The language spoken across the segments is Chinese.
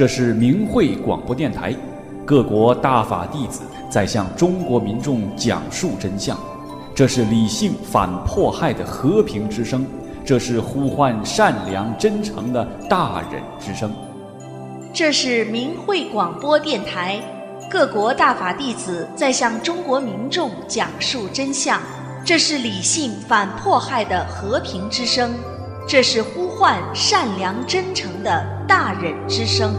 这是明慧广播电台，各国大法弟子在向中国民众讲述真相。这是理性反迫害的和平之声，这是呼唤善良真诚的大忍之声。 这是明慧广播电台，各国大法弟子在向中国民众讲述真相。这是理性反迫害的和平之声，这是呼唤善良真诚的大忍之声。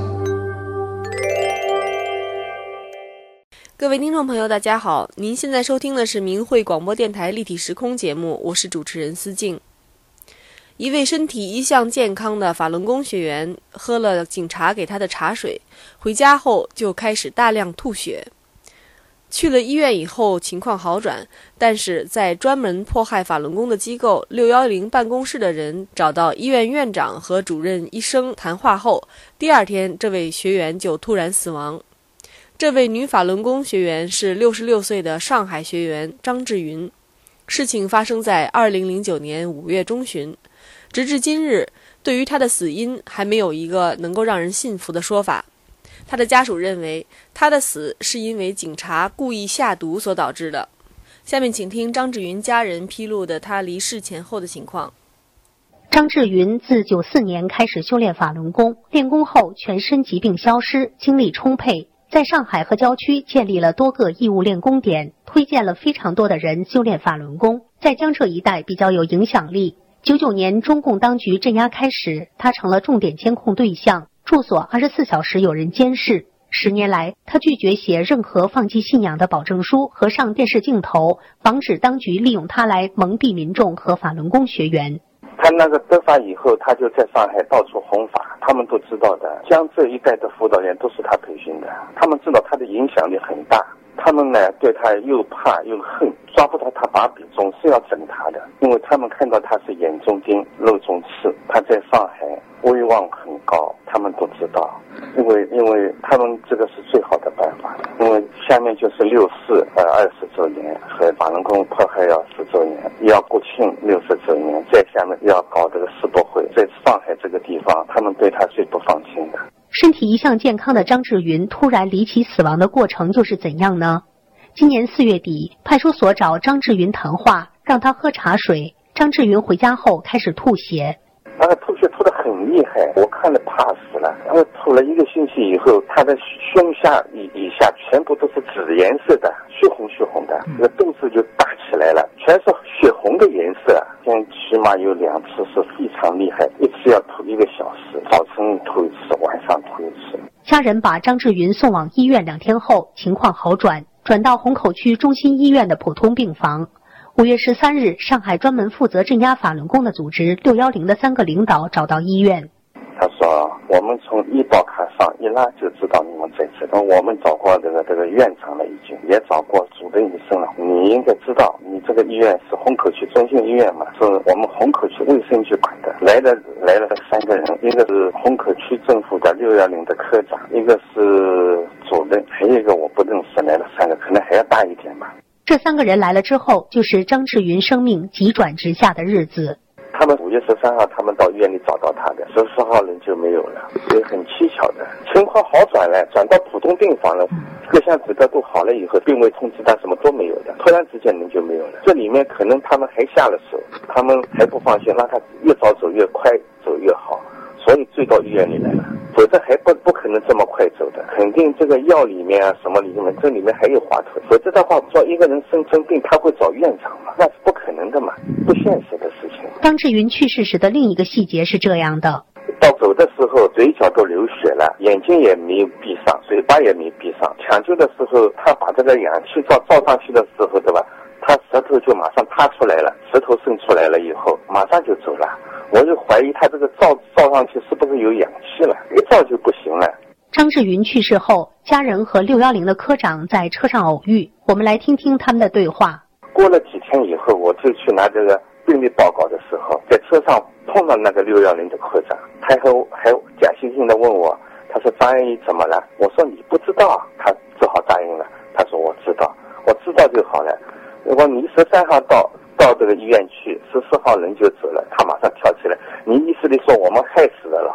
各位听众朋友大家好，您现在收听的是明慧广播电台立体时空节目，我是主持人思静。一位身体一向健康的法轮功学员喝了警察给他的茶水，回家后就开始大量吐血。去了医院以后情况好转，但是在专门迫害法轮功的机构610办公室的人找到医院院长和主任医生谈话后，第二天这位学员就突然死亡。这位女法轮功学员是66岁的上海学员张志云。事情发生在2009年5月中旬，直至今日，对于她的死因还没有一个能够让人信服的说法。他的家属认为他的死是因为警察故意下毒所导致的。下面请听张志云家人披露的他离世前后的情况。 张志云自94年开始修炼法轮功，练功后全身疾病消失，精力充沛，在上海和郊区建立了多个义务练功点，推荐了非常多的人修炼法轮功，在江浙一带比较有影响力。99年中共当局镇压开始，他成了重点监控对象，住所24小时有人监视。10年来，他拒绝写任何放弃信仰的保证书和上电视镜头，防止当局利用他来蒙蔽民众和法轮功学员。 他那个得法以后，他就在上海到处弘法，他们都知道的。江浙一带的辅导员都是他培训的，他们知道他的影响力很大。他们呢对他又怕又恨，抓不到他把柄，总是要整他的，因为他们看到他是眼中钉肉中刺，他在上海威望很高，他们都知道，因为他们这个是最好的办法，因为下面就是64 20周年和法轮功迫害要10周年，要国庆60周年，在下面要搞这个世博会，在上海这个地方，他们对他最不放心的。 身体一向健康的张志云突然离奇死亡的过程又是怎样呢？今年4月底，派出所找张志云谈话，让他喝茶水。张志云回家后开始吐血， 那个吐血吐得很厉害，我看了怕死了。然后吐了1个星期以后，他的胸下以下全部都是紫颜色的，血红的，这个肚子就大起来了，全是血红的颜色。现在起码有2次是非常厉害，一次要吐1个小时，早晨吐1次，晚上吐1次。 家人把张志云送往医院2天后，情况好转，转到虹口区中心医院的普通病房。5月13日，上海专门负责镇压法轮功的组织610的3个领导找到医院。 他说我们从医保卡上一拉就知道你们在这，我们找过这个院长了，已经也找过主任医生了。你应该知道，你这个医院是虹口区中心医院嘛，是我们虹口区卫生局管的。来了3个人，一个是虹口区政府的610的科长，一个是主任，还有一个我不认识，来了3个，可能还要大一点吧。 这3个人来了之后，就是张志云生命急转直下的日子。 他们5月13号他们到医院里找到他的，14号人就没有了，所以很蹊跷的。情况好转了，转到普通病房了，各项指标都好了以后，并未通知他，什么都没有的，突然之间人就没有了。这里面可能他们还下了手，他们还不放心，让他越早走越快，走越好，所以追到医院里来了，否则还不可能这么快走的。肯定这个药里面啊，什么里面，这里面还有滑头，否则的话，说一个人生病他会找院长嘛，那是不可能的嘛，不现实的事情。 张志云去世时的另一个细节是这样的： 到走的时候，嘴角都流血了，眼睛也没有闭上，嘴巴也没闭上。抢救的时候，他把这个氧气罩上去的时候，对吧？他舌头就马上塌出来了，舌头伸出来了以后，马上就走了。我就怀疑他这个罩上去是不是有氧气了，一罩就不行了。 张志云去世后，家人和610的科长在车上偶遇，我们来听听他们的对话。 过了几天以后，我就去拿这个病历报告的时候，在车上碰到那个610的科长，他还假惺惺的问我，他说张阿姨怎么了？我说你不知道，他只好答应了。他说我知道就好了。如果你13号到这个医院去，14号人就走了，他马上跳起来，你意思里说我们害死了。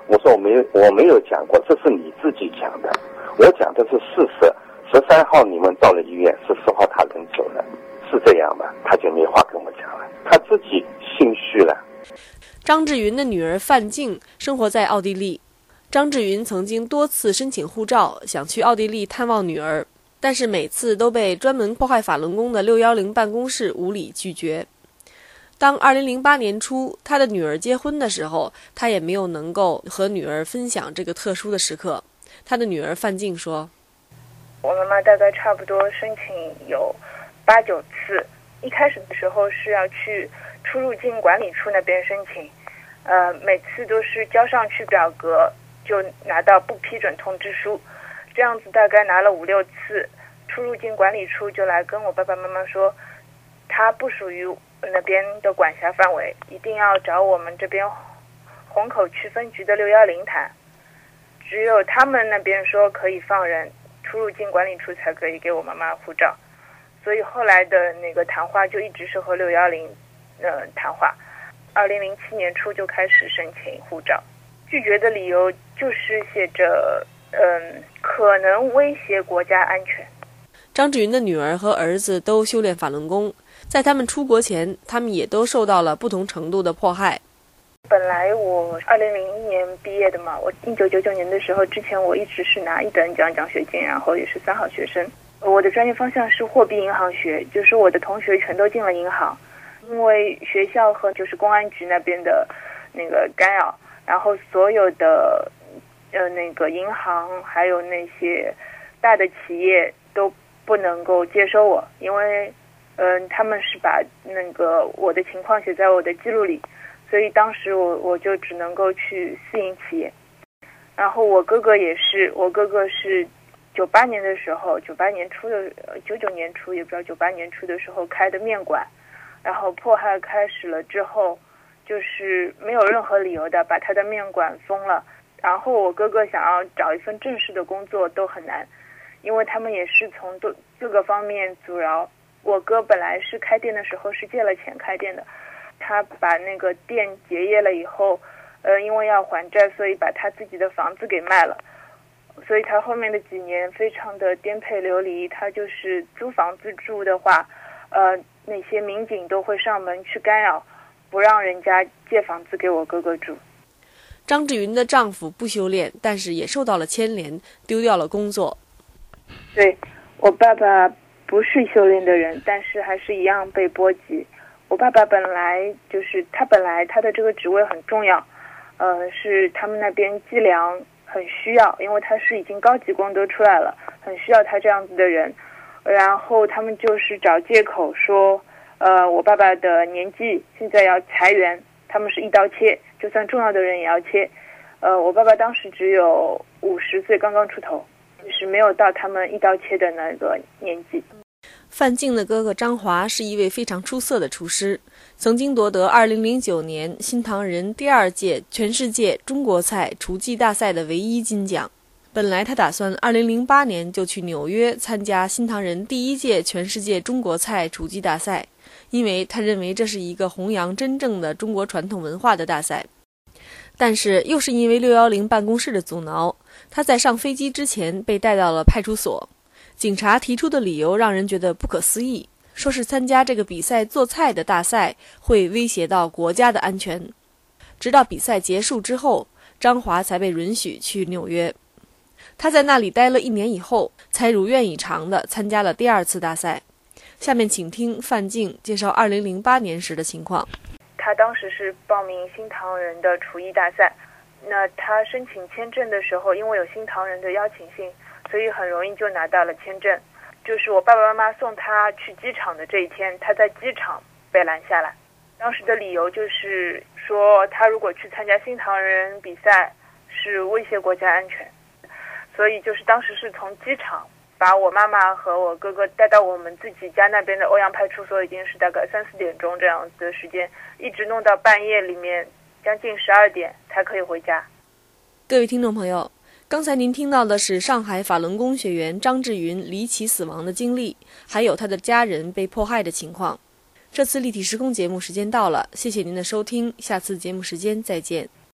我说我没有讲过，这是你自己讲的，我讲的是事实。13号你们到了医院，14号他人走了，是这样吗？他就没话跟我讲了，他自己心虚了。 张志云的女儿范静生活在奥地利。张志云曾经多次申请护照，想去奥地利探望女儿，但是每次都被专门迫害法轮功的610办公室无理拒绝。当2008年初他的女儿结婚的时候，他也没有能够和女儿分享这个特殊的时刻。他的女儿范静说， 我妈妈大概差不多申请有8、9次，一开始的时候是要去出入境管理处那边申请，每次都是交上去表格就拿到不批准通知书，这样子大概拿了5、6次，出入境管理处就来跟我爸爸妈妈说，他不属于那边的管辖范围，一定要找我们这边虹口区分局的610谈，只有他们那边说可以放人，出入境管理处才可以给我妈妈护照。所以后来的那个谈话就一直是和610谈话。2007年初就开始申请护照，拒绝的理由就是写着可能威胁国家安全。 张志云的女儿和儿子都修炼法轮功，在他们出国前，他们也都受到了不同程度的迫害。 本来我2001年毕业的嘛，我1999年的时候，之前我一直是拿1等奖学金，然后也是3好学生。我的专业方向是货币银行学，就是我的同学全都进了银行，因为学校和就是公安局那边的那个干扰，然后所有的那个银行还有那些大的企业都不能够接收我，因为他们是把那个我的情况写在我的记录里，所以当时我就只能够去私营企业。然后我哥哥也是，我哥哥是98年的时候，98年初的99年初也不知道98年初的时候开的面馆，然后迫害开始了之后，就是没有任何理由的把他的面馆封了。然后我哥哥想要找一份正式的工作都很难，因为他们也是从各个方面阻挠。我哥本来是开店的时候是借了钱开店的，他把那个店结业了以后，因为要还债，所以把他自己的房子给卖了。所以他后面的几年非常的颠沛流离，他就是租房子住的话，那些民警都会上门去干扰，不让人家借房子给我哥哥住。 张志云的丈夫不修炼，但是也受到了牵连，丢掉了工作。 对，我爸爸不是修炼的人，但是还是一样被波及。我爸爸本来他的这个职位很重要，是他们那边计量很需要，因为他是已经高级功德出来了，很需要他这样子的人。然后他们就是找借口说，我爸爸的年纪现在要裁员，他们是一刀切，就算重要的人也要切。我爸爸当时只有50岁，刚刚出头，就是没有到他们一刀切的那个年纪。 范静的哥哥张华是一位非常出色的厨师，曾经夺得2009年新唐人第2届全世界中国菜厨技大赛的唯一金奖。本来他打算2008年就去纽约参加新唐人第1届全世界中国菜厨技大赛，因为他认为这是一个弘扬真正的中国传统文化的大赛。但是又是因为610办公室的阻挠，他在上飞机之前被带到了派出所。警察提出的理由让人觉得不可思议，说是参加这个比赛做菜的大赛会威胁到国家的安全。直到比赛结束之后，张华才被允许去纽约。他在那里待了1年以后，才如愿以偿地参加了第2次大赛。下面请听范静介绍2008年时的情况。 他当时是报名新唐人的厨艺大赛，那他申请签证的时候，因为有新唐人的邀请信，所以很容易就拿到了签证。就是我爸爸妈妈送他去机场的这一天，他在机场被拦下来。当时的理由就是说，他如果去参加新唐人比赛是威胁国家安全，所以就是当时是从机场把我妈妈和我哥哥带到我们自己家那边的欧阳派出所，已经是大概3、4点钟这样子的时间，一直弄到半夜里面将近12点才可以回家。 各位听众朋友，刚才您听到的是上海法轮功学员张志云离奇死亡的经历，还有他的家人被迫害的情况。这次立体时空节目时间到了，谢谢您的收听，下次节目时间再见。